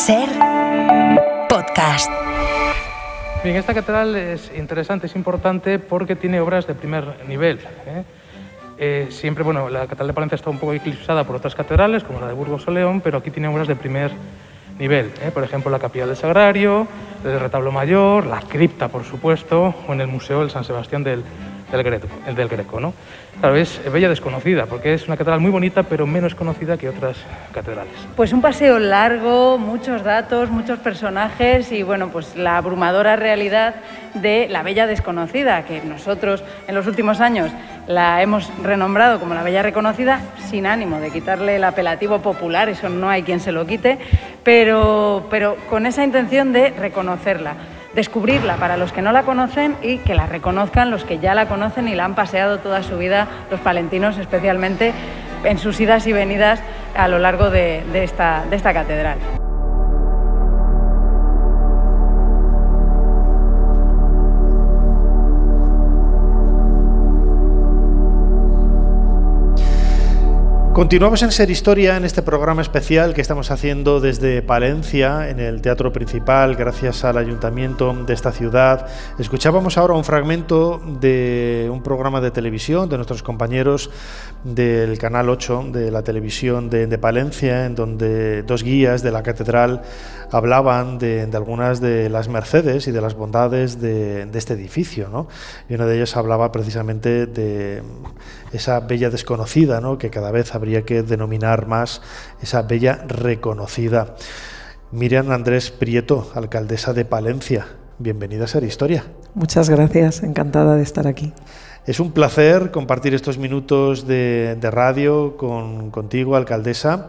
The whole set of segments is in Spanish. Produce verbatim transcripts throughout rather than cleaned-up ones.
Ser podcast. Bien, esta catedral es interesante, es importante porque tiene obras de primer nivel. ¿eh? Eh, siempre, bueno, la catedral de Palencia está un poco eclipsada por otras catedrales, como la de Burgos o León, pero aquí tiene obras de primer nivel. ¿eh? Por ejemplo, la capilla del Sagrario, el retablo mayor, la cripta, por supuesto, o en el museo el San Sebastián del, del, Greco, el del Greco, ¿no? Claro, es bella desconocida, porque es una catedral muy bonita, pero menos conocida que otras catedrales. Pues un paseo largo, muchos datos, muchos personajes y, bueno, pues la abrumadora realidad de la bella desconocida, que nosotros en los últimos años la hemos renombrado como la bella reconocida, sin ánimo de quitarle el apelativo popular, eso no hay quien se lo quite, pero, pero con esa intención de reconocerla, descubrirla para los que no la conocen y que la reconozcan los que ya la conocen y la han paseado toda su vida, los palentinos especialmente, en sus idas y venidas a lo largo de, de, esta, de esta catedral. Continuamos en Ser Historia, en este programa especial que estamos haciendo desde Palencia, en el Teatro Principal, gracias al Ayuntamiento de esta ciudad. Escuchábamos ahora un fragmento de un programa de televisión de nuestros compañeros del Canal ocho de la televisión de, de Palencia, en donde dos guías de la catedral hablaban de, de algunas de las mercedes y de las bondades de, de este edificio, ¿no? Y uno de ellos hablaba precisamente de esa bella desconocida, ¿no? Que cada vez habría que denominar más esa bella reconocida. Miriam Andrés Prieto, alcaldesa de Palencia, bienvenida a Ser Historia. Muchas gracias, encantada de estar aquí. Es un placer compartir estos minutos de, de radio con, contigo, alcaldesa.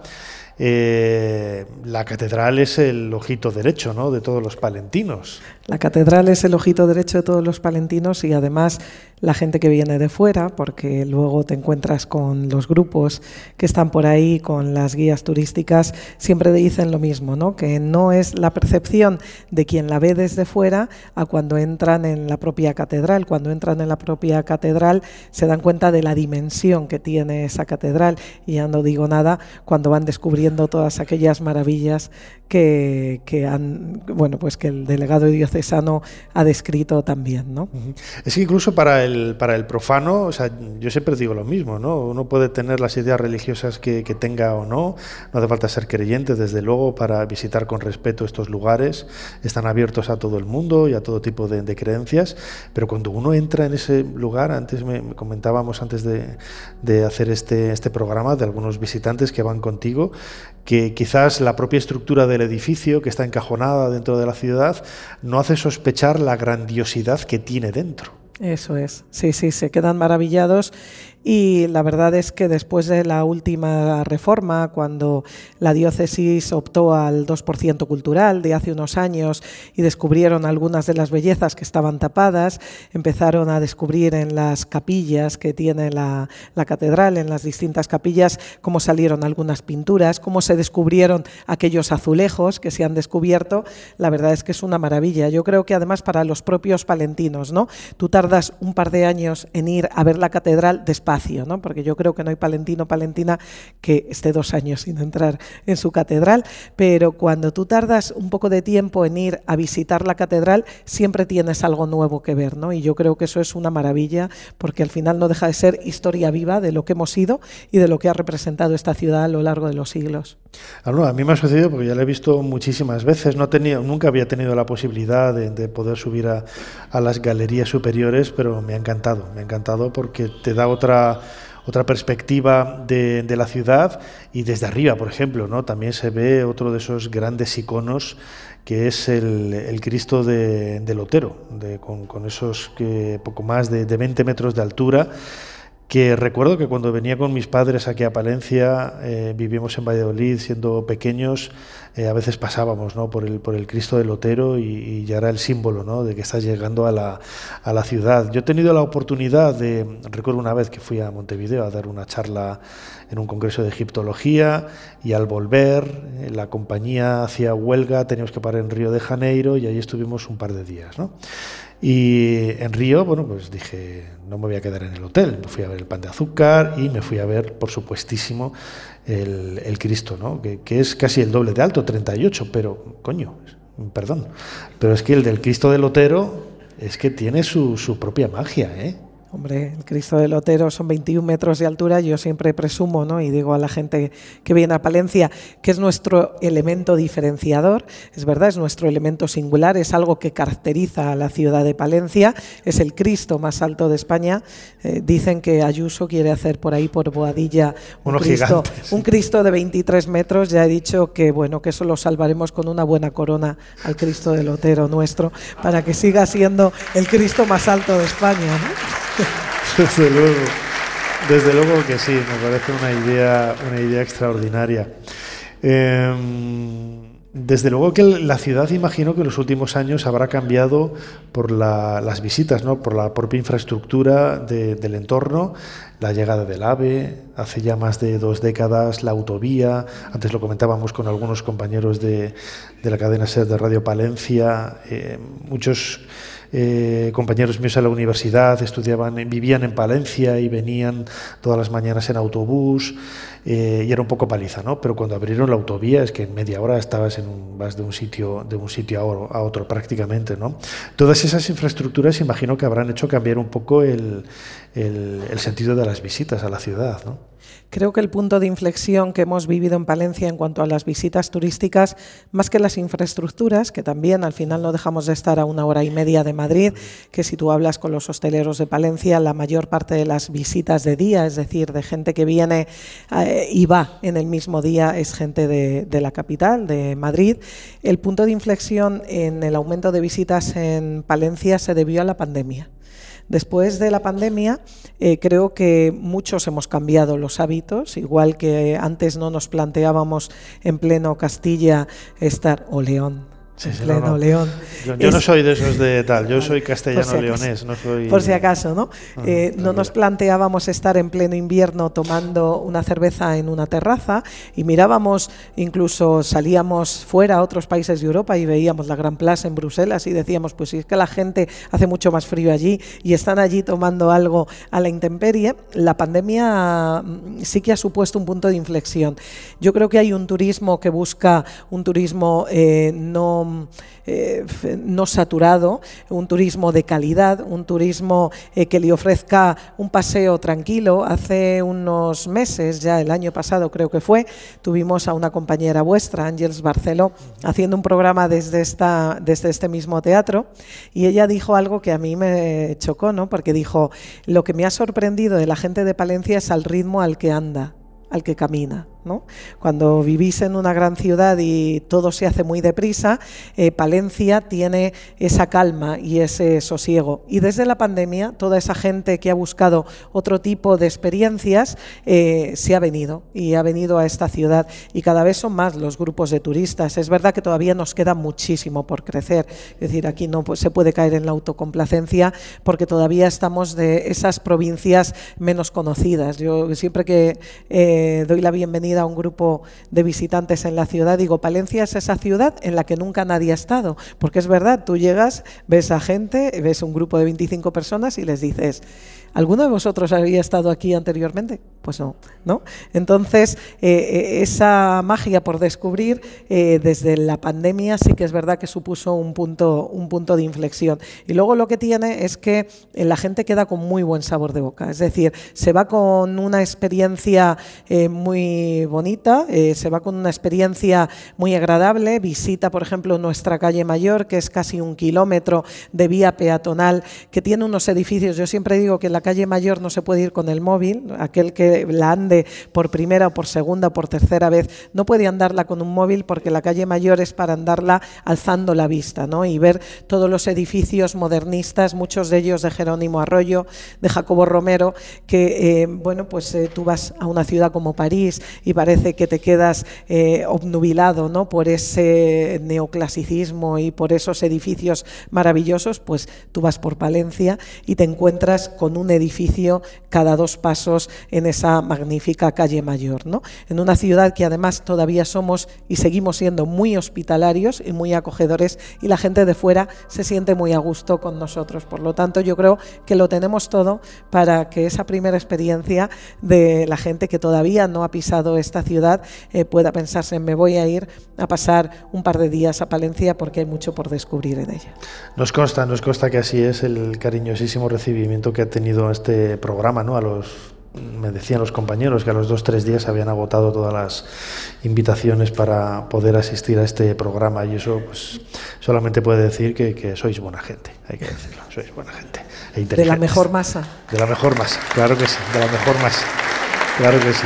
Eh, la catedral es el ojito derecho, ¿no?, de todos los palentinos. La catedral es el ojito derecho de todos los palentinos y además la gente que viene de fuera, porque luego te encuentras con los grupos que están por ahí, con las guías turísticas, siempre dicen lo mismo, ¿no?, que no es la percepción de quien la ve desde fuera a cuando entran en la propia catedral. Cuando entran en la propia catedral se dan cuenta de la dimensión que tiene esa catedral y ya no digo nada cuando van descubriendo todas aquellas maravillas que, que han, bueno, pues que el delegado diocesano ha descrito también, ¿no? Es que incluso para el, para el profano, o sea, yo siempre digo lo mismo, ¿no? Uno puede tener las ideas religiosas que, que tenga o no, no hace falta ser creyente, desde luego, para visitar con respeto estos lugares. Están abiertos a todo el mundo y a todo tipo de, de creencias, pero cuando uno entra en ese lugar, antes me, me comentábamos antes de, de hacer este, este programa, de algunos visitantes que van contigo, que quizás la propia estructura del edificio, que está encajonada dentro de la ciudad, no hace sospechar la grandiosidad que tiene dentro. Eso es, sí, sí, se quedan maravillados. Y la verdad es que después de la última reforma, cuando la diócesis optó al dos por ciento cultural de hace unos años y descubrieron algunas de las bellezas que estaban tapadas, empezaron a descubrir en las capillas que tiene la, la catedral, en las distintas capillas, cómo salieron algunas pinturas, cómo se descubrieron aquellos azulejos que se han descubierto. La verdad es que es una maravilla. Yo creo que además para los propios palentinos, ¿no? Tú tardas un par de años en ir a ver la catedral despacio, ¿no? Porque yo creo que no hay palentino o palentina que esté dos años sin entrar en su catedral, pero cuando tú tardas un poco de tiempo en ir a visitar la catedral, siempre tienes algo nuevo que ver, ¿no? Y yo creo que eso es una maravilla, porque al final no deja de ser historia viva de lo que hemos sido y de lo que ha representado esta ciudad a lo largo de los siglos. Ah, no, a mí me ha sucedido porque ya la he visto muchísimas veces. No tenía, nunca había tenido la posibilidad de, de poder subir a, a las galerías superiores, pero me ha encantado, me ha encantado porque te da otra, otra perspectiva de, de la ciudad y desde arriba, por ejemplo, ¿no? También se ve otro de esos grandes iconos que es el, el Cristo de, del Otero, de, con, con esos que poco más de, de veinte metros de altura, que recuerdo que cuando venía con mis padres aquí a Palencia, eh, vivimos en Valladolid siendo pequeños, eh, a veces pasábamos, ¿no?, por el por el Cristo del Otero y, y ya era el símbolo, ¿no?, de que estás llegando a la, a la ciudad. Yo he tenido la oportunidad de, recuerdo una vez que fui a Montevideo a dar una charla en un congreso de egiptología y al volver eh, la compañía hacía huelga, teníamos que parar en Río de Janeiro y ahí estuvimos un par de días, ¿no? Y en Río, bueno, pues dije, no me voy a quedar en el hotel, me fui a ver el Pan de Azúcar y me fui a ver, por supuestísimo, el, el Cristo, ¿no? Que, que es casi el doble de alto, treinta y ocho, pero, coño, perdón, pero es que el del Cristo del Otero es que tiene su, su propia magia, ¿eh? Hombre, el Cristo del Otero son veintiún metros de altura. Yo siempre presumo, ¿no?, y digo a la gente que viene a Palencia que es nuestro elemento diferenciador. Es verdad, es nuestro elemento singular, es algo que caracteriza a la ciudad de Palencia. Es el Cristo más alto de España. Eh, dicen que Ayuso quiere hacer por ahí, por Boadilla, un, Uno Cristo, gigante, sí. un Cristo de veintitrés metros. Ya he dicho que, bueno, que eso lo salvaremos con una buena corona al Cristo del Otero nuestro, para que siga siendo el Cristo más alto de España, ¿no? Desde luego, desde luego que sí, me parece una idea, una idea extraordinaria. Eh, desde luego que la ciudad, imagino que en los últimos años habrá cambiado por la, las visitas, ¿no?, por la propia infraestructura de, del entorno, la llegada del AVE, hace ya más de dos décadas la autovía, antes lo comentábamos con algunos compañeros de, de la cadena SER de Radio Palencia, eh, muchos Eh, compañeros míos a la universidad estudiaban, vivían en Palencia y venían todas las mañanas en autobús, eh, y era un poco paliza, ¿no? Pero cuando abrieron la autovía es que en media hora estabas en un, vas de un sitio de un sitio a otro, a otro prácticamente, ¿no? Todas esas infraestructuras imagino que habrán hecho cambiar un poco el, el, el sentido de las visitas a la ciudad, ¿no? Creo que el punto de inflexión que hemos vivido en Palencia en cuanto a las visitas turísticas, más que las infraestructuras, que también al final no dejamos de estar a una hora y media de Madrid, que si tú hablas con los hosteleros de Palencia, la mayor parte de las visitas de día, es decir, de gente que viene eh, y va en el mismo día, es gente de, de la capital, de Madrid. El punto de inflexión en el aumento de visitas en Palencia se debió a la pandemia. Después de la pandemia, eh, creo que muchos hemos cambiado los hábitos, igual que antes no nos planteábamos en pleno Castilla estar, o León, Sí, en sí, pleno no, no. León. Yo, yo es, no soy de esos de tal, yo soy por si castellano-leonés, no soy... Por si acaso, ¿no? Ah, Eh, no nos planteábamos estar en pleno invierno tomando una cerveza en una terraza y mirábamos, incluso salíamos fuera a otros países de Europa y veíamos la Gran Plaza en Bruselas y decíamos, pues si es que la gente hace mucho más frío allí y están allí tomando algo a la intemperie. La pandemia sí que ha supuesto un punto de inflexión. Yo creo que hay un turismo que busca un turismo eh, no Eh, no saturado, un turismo de calidad, un turismo eh, que le ofrezca un paseo tranquilo. Hace unos meses, ya el año pasado creo que fue, tuvimos a una compañera vuestra, Ángeles Barceló, haciendo un programa desde, esta, desde este mismo teatro, y ella dijo algo que a mí me chocó, ¿no? Porque dijo, lo que me ha sorprendido de la gente de Palencia es al ritmo al que anda, al que camina, ¿no? Cuando vivís en una gran ciudad y todo se hace muy deprisa, eh, Palencia tiene esa calma y ese sosiego. Y desde la pandemia, toda esa gente que ha buscado otro tipo de experiencias eh, se ha venido y ha venido a esta ciudad, y cada vez son más los grupos de turistas. Es verdad que todavía nos queda muchísimo por crecer, es decir, aquí no se puede caer en la autocomplacencia porque todavía estamos de esas provincias menos conocidas. Yo siempre que eh, doy la bienvenida a un grupo de visitantes en la ciudad, digo, Palencia es esa ciudad en la que nunca nadie ha estado, porque es verdad, tú llegas, ves a gente, ves un grupo de veinticinco personas y les dices, ¿alguno de vosotros había estado aquí anteriormente? Pues no, ¿no? Entonces, eh, esa magia por descubrir eh, desde la pandemia sí que es verdad que supuso un punto, un punto de inflexión. Y luego lo que tiene es que la gente queda con muy buen sabor de boca, es decir, se va con una experiencia eh, muy bonita, eh, se va con una experiencia muy agradable, visita, por ejemplo, nuestra calle Mayor, que es casi un kilómetro de vía peatonal, que tiene unos edificios. Yo siempre digo que en la calle Mayor no se puede ir con el móvil, aquel que la ande por primera o por segunda o por tercera vez no puede andarla con un móvil, porque la calle Mayor es para andarla alzando la vista, ¿no? Y ver todos los edificios modernistas, muchos de ellos de Jerónimo Arroyo, de Jacobo Romero, que eh, bueno, pues eh, tú vas a una ciudad como París y parece que te quedas eh, obnubilado, ¿no?, por ese neoclasicismo y por esos edificios maravillosos. Pues tú vas por Palencia y te encuentras con un un edificio cada dos pasos en esa magnífica calle Mayor, ¿no? En una ciudad que además todavía somos y seguimos siendo muy hospitalarios y muy acogedores, y la gente de fuera se siente muy a gusto con nosotros. Por lo tanto, yo creo que lo tenemos todo para que esa primera experiencia de la gente que todavía no ha pisado esta ciudad eh, pueda pensarse: me voy a ir a pasar un par de días a Palencia porque hay mucho por descubrir en ella. Nos consta, nos consta que así es el cariñosísimo recibimiento que ha tenido este programa, ¿no? A los, me decían los compañeros que a los dos tres días habían agotado todas las invitaciones para poder asistir a este programa, y eso pues solamente puede decir que, que sois buena gente, hay que decirlo, sois buena gente e inteligentes. De la mejor masa. De la mejor masa, claro que sí, de la mejor masa, claro que sí.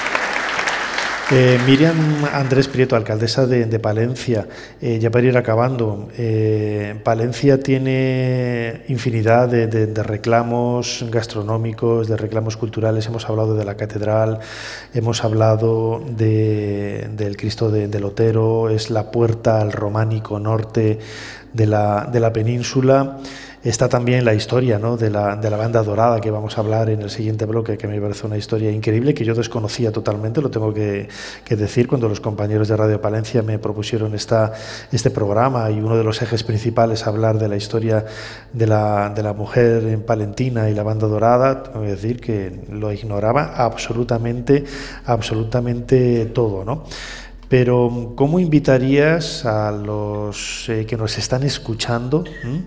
Eh, Miriam Andrés Prieto, alcaldesa de, de Palencia, eh, ya para ir acabando, eh, Palencia tiene infinidad de, de, de reclamos gastronómicos, de reclamos culturales. Hemos hablado de la catedral, hemos hablado de, del Cristo de, del Otero, es la puerta al románico norte de la, de la península. Está también la historia, ¿no?, de la, de la banda dorada, que vamos a hablar en el siguiente bloque, que me parece una historia increíble, que yo desconocía totalmente, lo tengo que, que decir, cuando los compañeros de Radio Palencia me propusieron esta, este programa, y uno de los ejes principales hablar de la historia de la, de la mujer en palentina y la banda dorada. Tengo que decir que lo ignoraba absolutamente, absolutamente todo, ¿no? Pero ¿cómo invitarías a los eh, que nos están escuchando, ¿m?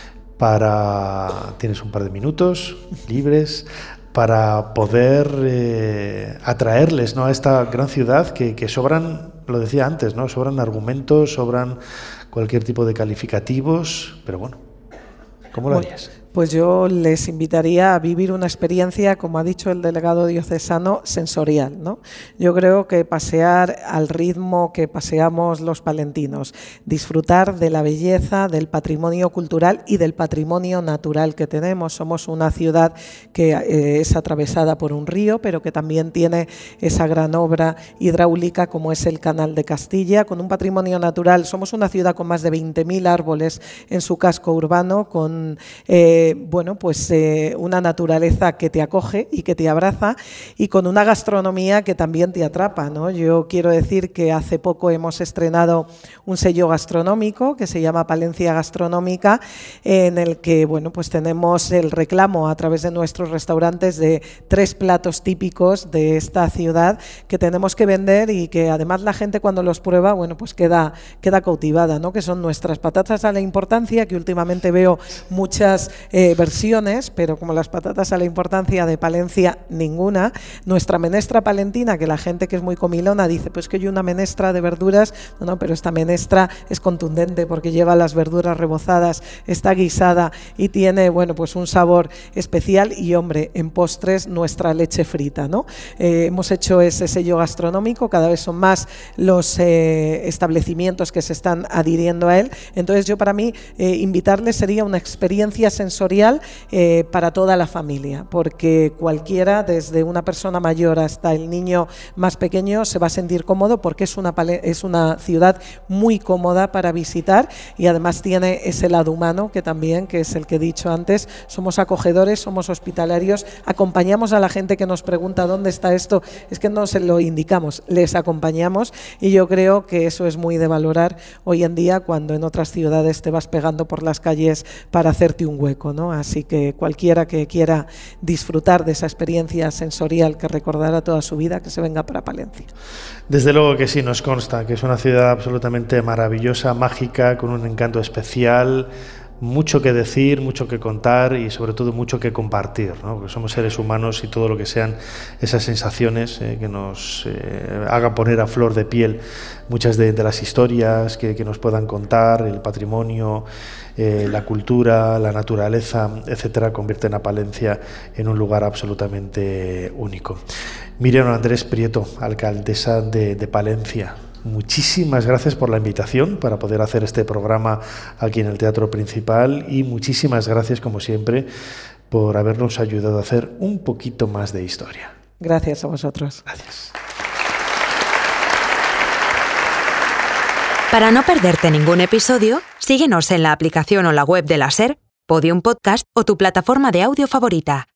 para, tienes un par de minutos libres para poder eh, atraerles, ¿no?, a esta gran ciudad que, que sobran, lo decía antes, ¿no?, sobran argumentos, sobran cualquier tipo de calificativos, pero bueno, ¿cómo lo harías? Pues yo les invitaría a vivir una experiencia, como ha dicho el delegado diocesano, sensorial, ¿no? Yo creo que pasear al ritmo que paseamos los palentinos, disfrutar de la belleza, del patrimonio cultural y del patrimonio natural que tenemos. Somos una ciudad que eh, es atravesada por un río, pero que también tiene esa gran obra hidráulica como es el Canal de Castilla, con un patrimonio natural. Somos una ciudad con más de veinte mil árboles en su casco urbano, con eh, bueno, pues eh, una naturaleza que te acoge y que te abraza, y con una gastronomía que también te atrapa, ¿no? Yo quiero decir que hace poco hemos estrenado un sello gastronómico que se llama Palencia Gastronómica, en el que, bueno, pues tenemos el reclamo a través de nuestros restaurantes de tres platos típicos de esta ciudad que tenemos que vender, y que además la gente cuando los prueba, bueno, pues queda, queda cautivada, ¿no? Que son nuestras patatas a la importancia, que últimamente veo muchas Eh, versiones, pero como las patatas a la importancia de Palencia, ninguna. Nuestra menestra palentina, que la gente que es muy comilona dice, pues que yo una menestra de verduras, no, no, pero esta menestra es contundente porque lleva las verduras rebozadas, está guisada y tiene, bueno, pues un sabor especial. Y hombre, en postres nuestra leche frita, ¿no? Eh, hemos hecho ese sello gastronómico, cada vez son más los eh, establecimientos que se están adhiriendo a él. Entonces yo, para mí, eh, invitarles sería una experiencia sensorial eh, para toda la familia, porque cualquiera, desde una persona mayor hasta el niño más pequeño, se va a sentir cómodo, porque es una, es una ciudad muy cómoda para visitar, y además tiene ese lado humano que también, que es el que he dicho antes, somos acogedores, somos hospitalarios, acompañamos a la gente que nos pregunta dónde está esto, es que no se lo indicamos, les acompañamos, y yo creo que eso es muy de valorar hoy en día, cuando en otras ciudades te vas pegando por las calles para hacerte un hueco, ¿no? Así que cualquiera que quiera disfrutar de esa experiencia sensorial que recordará toda su vida, que se venga para Palencia. Desde luego que sí, nos consta que es una ciudad absolutamente maravillosa, mágica, con un encanto especial, mucho que decir, mucho que contar y sobre todo mucho que compartir, ¿no? Porque somos seres humanos, y todo lo que sean esas sensaciones eh, que nos eh, hagan poner a flor de piel muchas de, de las historias que, que nos puedan contar, el patrimonio, eh, la cultura, la naturaleza, etcétera, convierten a Palencia en un lugar absolutamente único. Miriam Andrés Prieto, alcaldesa de, de Palencia, muchísimas gracias por la invitación para poder hacer este programa aquí en el Teatro Principal, y muchísimas gracias, como siempre, por habernos ayudado a hacer un poquito más de historia. Gracias a vosotros. Gracias. Para no perderte ningún episodio, síguenos en la aplicación o la web de la SER, Podium Podcast o tu plataforma de audio favorita.